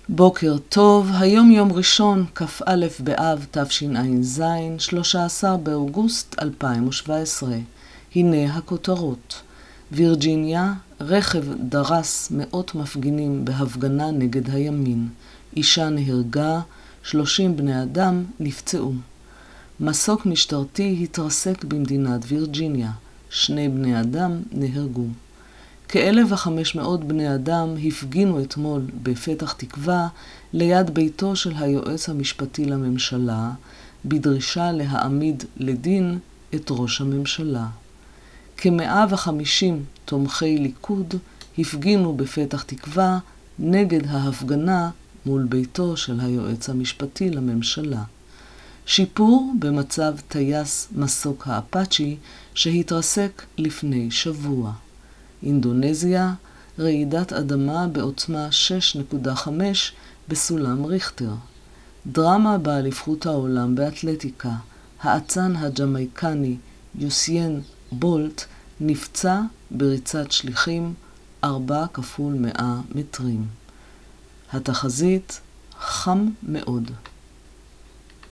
בוקר טוב, היום יום ראשון, כ"א באב תשע"ז, 13 באוגוסט 2017. הנה הכותרות. וירג'יניה, רכב דרס מאות מפגינים בהפגנה נגד הימין. אישה נהרגה, 30 בני אדם נפצעו. מסוק משטרתי התרסק במדינת וירג'יניה. 2 בני אדם נהרגו. כ-1,500 בני אדם הפגינו אתמול בפתח תקווה ליד ביתו של היועץ המשפטי לממשלה, בדרישה להעמיד לדין את ראש הממשלה. כ-150 תומכי ליכוד הפגינו בפתח תקווה נגד ההפגנה מול ביתו של היועץ המשפטי לממשלה. שיפור במצב טייס מסוק האפאצ'י שהתרסק לפני שבוע. אינדונזיה, רעידת אדמה בעוצמה 6.5 בסולם ריכטר. דרמה באליפות העולם באתלטיקה. האצן הג'מייקני יוסיין בולט נפצע בריצת שליחים 4x100 מטרים. התחזית חם מאוד.